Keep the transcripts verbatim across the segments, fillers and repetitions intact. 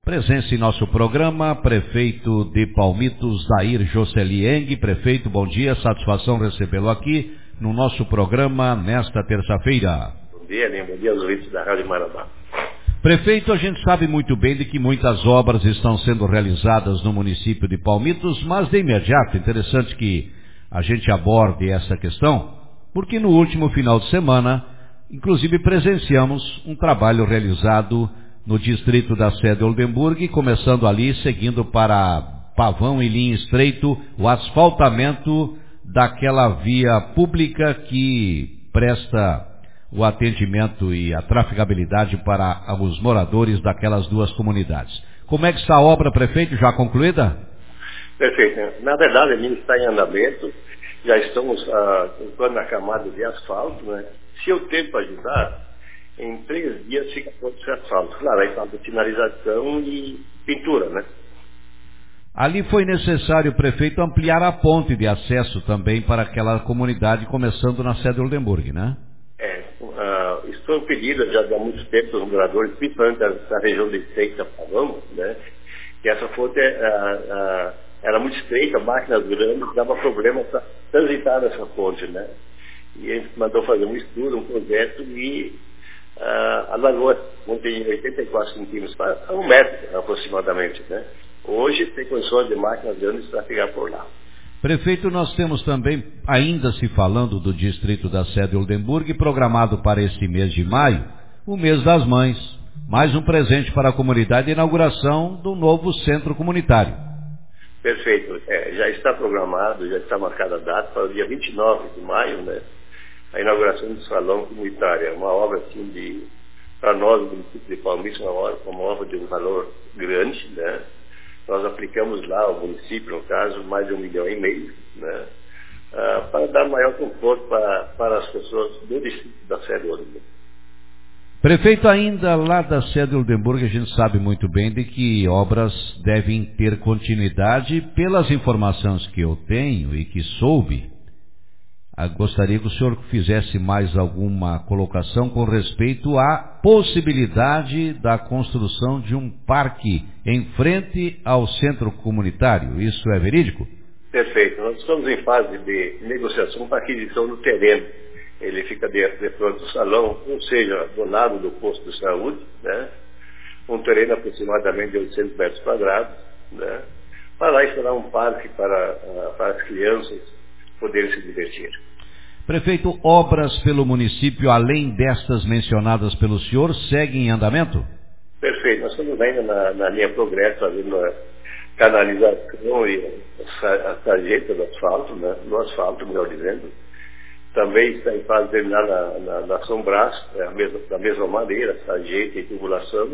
Presença em nosso programa, prefeito de Palmitos, Dair Jocely. Prefeito, bom dia, satisfação recebê-lo aqui no nosso programa nesta terça-feira. Bom dia, né? Bom dia aos ouvintes da Rádio Marabá. Prefeito, a gente sabe muito bem de que muitas obras estão sendo realizadas no município de Palmitos, mas de imediato, interessante que a gente aborde essa questão, porque no último final de semana, inclusive presenciamos um trabalho realizado no distrito da sede Oldenburg, começando ali, seguindo para Pavão e Linha Estreito, o asfaltamento daquela via pública que presta o atendimento e a trafegabilidade para os moradores daquelas duas comunidades. Como é que está a obra, prefeito? Já concluída? Perfeito. Na verdade, a linha está em andamento, já estamos ah, colocando a camada de asfalto, né? Se o tempo ajudar, em três dias fica pronto esse asfalto. Claro, aí falta finalização e pintura, né? Ali foi necessário, prefeito, ampliar a ponte de acesso também para aquela comunidade, começando na sede Oldenburg, né? É, uh, isso foi um pedido já há muito tempo dos moradores, principalmente da, da região de Estreita, Pavão, né? Que essa ponte uh, uh, era muito estreita, máquinas grandes, dava problema para transitar nessa ponte, né? E a gente mandou fazer um estudo, um projeto e Uh, alargou a ponte em oitenta e quatro centímetros para um metro aproximadamente, né? Hoje tem condições de máquinas grandes para pegar por lá. Prefeito, nós temos também, ainda se falando do distrito da sede Oldenburg, programado para este mês de maio, o mês das mães. Mais um presente para a comunidade, a inauguração do novo centro comunitário. Perfeito. É, já está programado, já está marcada a data para o dia vinte e nove de maio, né? A inauguração do salão comunitário. É uma obra, assim, de, para nós, do município de Palmitos, uma obra, uma obra de um valor grande, né? Nós aplicamos lá, ao município, no caso, mais de um milhão e meio, né? Ah, para dar maior conforto para, para as pessoas do distrito da sede Oldenburg. Prefeito, ainda lá da sede Oldenburg, a gente sabe muito bem de que obras devem ter continuidade. Pelas informações que eu tenho e que soube, gostaria que o senhor fizesse mais alguma colocação com respeito à possibilidade da construção de um parque em frente ao centro comunitário. Isso é verídico? Perfeito. Nós estamos em fase de negociação para aquisição do terreno. Ele fica dentro de frente do salão, ou seja, do lado do posto de saúde, né? Um terreno aproximadamente de oitocentos metros quadrados, né? Para lá instalar um parque para, para as crianças poderem se divertir. Prefeito, obras pelo município, além destas mencionadas pelo senhor, seguem em andamento? Perfeito. Nós estamos ainda na, na linha Progresso, fazendo a canalização e a sarjeta do asfalto, né? No asfalto, melhor dizendo. Também está em fase de terminar na, na, na São Brás, é a mesma, da mesma maneira, sarjeta e tubulação.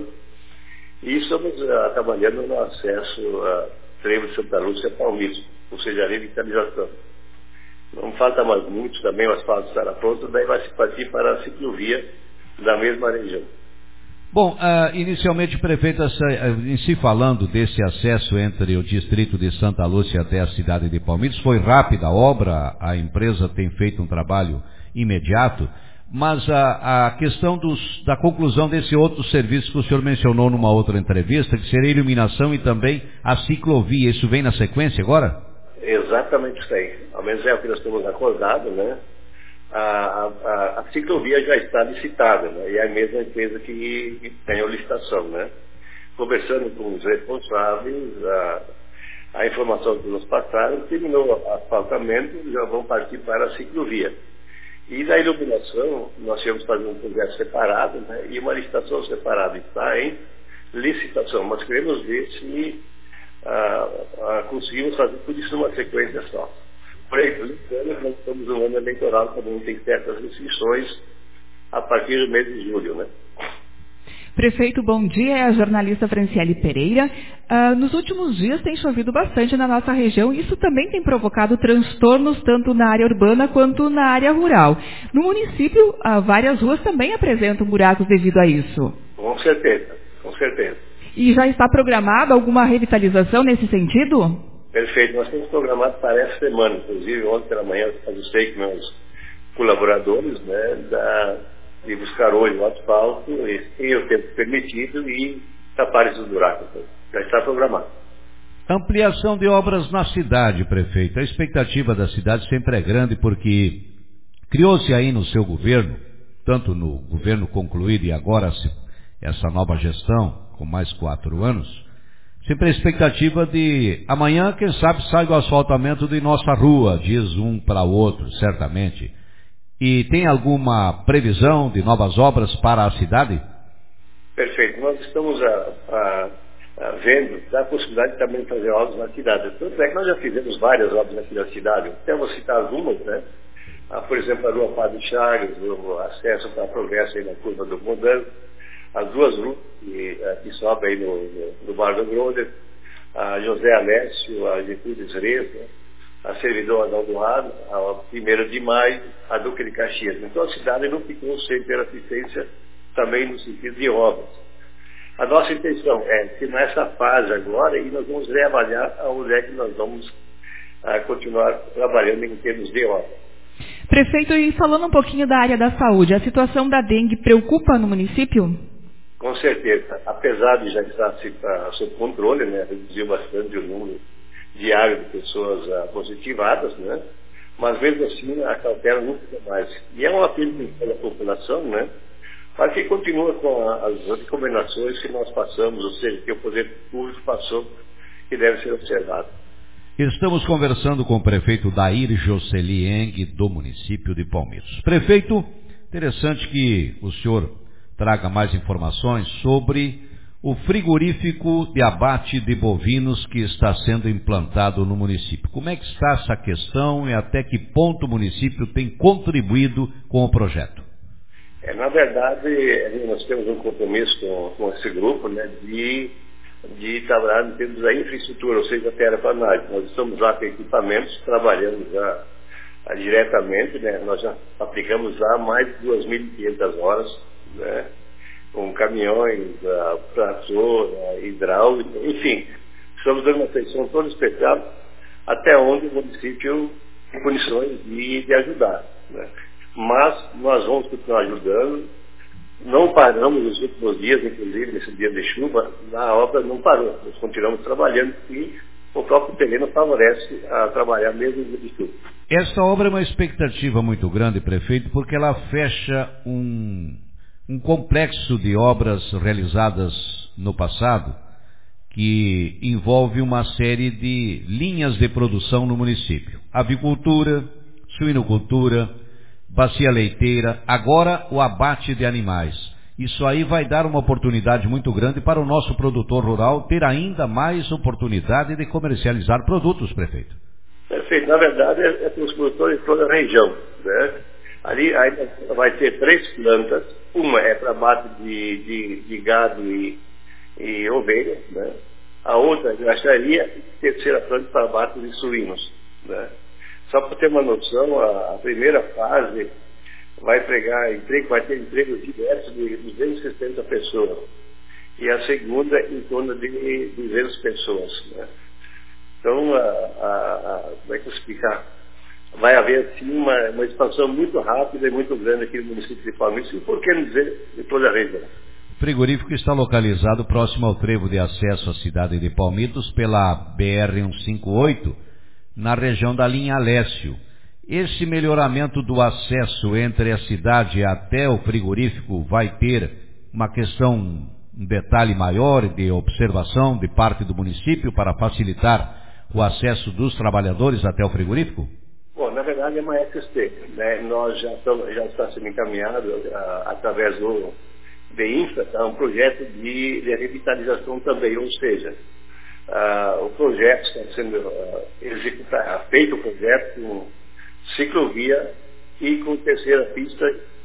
E estamos uh, trabalhando no acesso a Trevo de Santa Lúcia Palmitos, ou seja, a revitalização. Não falta mais muito, também o asfalto estará pronto, daí vai se partir para a ciclovia da mesma região. Bom, uh, inicialmente, prefeito, essa, uh, em si falando desse acesso entre o distrito de Santa Lúcia até a cidade de Palmitos, foi rápida a obra, a empresa tem feito um trabalho imediato, mas a, a questão dos, da conclusão desse outro serviço que o senhor mencionou numa outra entrevista, que seria a iluminação e também a ciclovia, isso vem na sequência agora? Exatamente isso aí. Ao menos é o que nós temos acordado, né? A, a, a ciclovia já está licitada, né? E é a mesma empresa que, que tem a licitação, né? Conversando com os responsáveis, a, a informação que nos passaram, terminou o asfaltamento, já vão partir para a ciclovia. E da iluminação, nós temos que fazer um projeto separado, né? E uma licitação separada está em licitação. Mas queremos ver se Ah, ah, conseguimos fazer tudo isso numa sequência só. Porém, nós estamos no ano eleitoral, também tem certas restrições a partir do mês de julho, né? Prefeito, bom dia, é a jornalista Franciele Pereira. Ah, nos últimos dias tem chovido bastante na nossa região e isso também tem provocado transtornos tanto na área urbana quanto na área rural. No município, ah, várias ruas também apresentam buracos devido a isso. Com certeza, com certeza. E já está programada alguma revitalização nesse sentido? Perfeito. Nós temos programado para essa semana. Inclusive, ontem pela manhã, eu ajustei com meus colaboradores, né, da, de buscar hoje o asfalto, e tem o tempo permitido, e tapar esses buracos. Já está programado. Ampliação de obras na cidade, prefeito. A expectativa da cidade sempre é grande porque criou-se aí no seu governo, tanto no governo concluído e agora essa nova gestão, com mais quatro anos, sempre a expectativa de amanhã, quem sabe, sai o asfaltamento de nossa rua, diz um para o outro, certamente. E tem alguma previsão de novas obras para a cidade? Perfeito. Nós estamos a, a, a vendo da possibilidade de também fazer obras na cidade. Tanto é que nós já fizemos várias obras aqui na cidade. Até vou citar algumas, né? Ah, por exemplo, a Rua Padre Chagas, o acesso para a Progresso aí na curva do Modelo, as duas ruas que, que sobem aí no, no, no Bar do Groder, a José Alessio, a Getúlio Zreza, a Servidor Adão do Rado, a primeira de Maio, a Duque de Caxias. Então a cidade não ficou sem ter assistência também no sentido de obras. A nossa intenção é que nessa fase agora, e nós vamos reavaliar onde é que nós vamos ah, continuar trabalhando em termos de obras. Prefeito, e falando um pouquinho da área da saúde, a situação da dengue preocupa no município? Com certeza. Apesar de já estar sob controle, né, reduziu bastante o número diário de pessoas uh, positivadas, né, mas mesmo assim a cautela não fica mais. E é um apelo da população, né, para que continue com a, as recomendações que nós passamos, ou seja, que o poder público passou, que deve ser observado. Estamos conversando com o prefeito Dair Jocely Eng, do município de Palmitos. Prefeito, interessante que o senhor traga mais informações sobre o frigorífico de abate de bovinos que está sendo implantado no município. Como é que está essa questão e até que ponto o município tem contribuído com o projeto? É, na verdade, nós temos um compromisso com, com esse grupo, né, de de trabalhar em termos da infraestrutura, ou seja, a terraplanagem. Nós estamos lá com equipamentos, trabalhando já ah, diretamente, né? Nós já aplicamos já mais de duas mil e quinhentas horas, né? Com caminhões, ah, trator, ah, hidráulico, enfim, estamos dando uma atenção toda especial até onde o município tem condições de, de ajudar, né? Mas nós vamos continuar ajudando. Não paramos nos últimos dias, inclusive nesse dia de chuva, a obra não parou. Nós continuamos trabalhando e o próprio terreno favorece a trabalhar mesmo no dia de chuva. Essa obra é uma expectativa muito grande, prefeito, porque ela fecha um, um complexo de obras realizadas no passado que envolve uma série de linhas de produção no município. Avicultura, suinocultura, bacia leiteira, agora o abate de animais. Isso aí vai dar uma oportunidade muito grande para o nosso produtor rural ter ainda mais oportunidade de comercializar produtos, prefeito. Perfeito. Na verdade, é, é para os produtores de toda a região, né? Ali aí vai ter três plantas. Uma é para abate de, de, de gado e, e ovelha, né? A outra é graxaria e a terceira planta para abate de suínos, né? Só para ter uma noção, a, a primeira fase vai pegar emprego, vai ter empregos diversos de duzentas e sessenta pessoas. E a segunda em torno de duzentas pessoas, né? Então, a, a, a, como é que eu explicar? Vai haver assim uma, uma expansão muito rápida e muito grande aqui no município de Palmitos, e por que não dizer de toda a região. O frigorífico está localizado próximo ao trevo de acesso à cidade de Palmitos pela B R cento e cinquenta e oito, na região da linha Alessio. Esse melhoramento do acesso entre a cidade até o frigorífico vai ter uma questão, um detalhe maior de observação de parte do município para facilitar o acesso dos trabalhadores até o frigorífico? Bom, na verdade é uma S S T, né? Nós já, estamos, já está sendo encaminhado a, através do de Infra, tá? Um projeto de, de revitalização também, ou seja, Uh, o projeto está sendo uh, executado, feito o projeto com ciclovia e com terceira pista,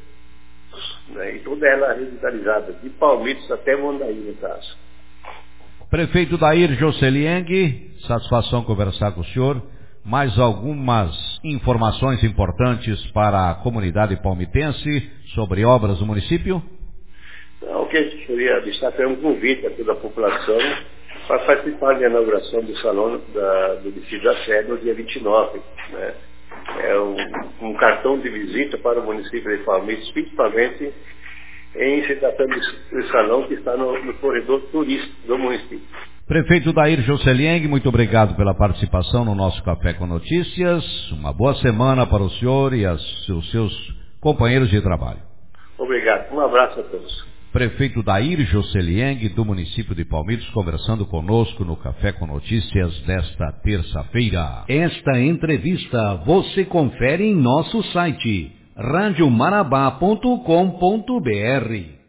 né, e toda ela revitalizada, de Palmitos até Mondaí, no caso. Prefeito Dair Jocely Eng, satisfação conversar com o senhor. Mais algumas informações importantes para a comunidade palmitense sobre obras do município? Então, o que a gente queria destacar é um convite a toda a população para participar da inauguração do Salão da, do Distrito da Sé no dia vinte e nove. Né? É um, um cartão de visita para o município de Palmitos, principalmente em incitação do salão que está no, no corredor turístico do município. Prefeito Dair Joselieng, muito obrigado pela participação no nosso Café com Notícias. Uma boa semana para o senhor e as, os seus companheiros de trabalho. Obrigado. Um abraço a todos. Prefeito Dair Joselieng, do município de Palmitos, conversando conosco no Café com Notícias desta terça-feira. Esta entrevista você confere em nosso site rádio marabá ponto com ponto br.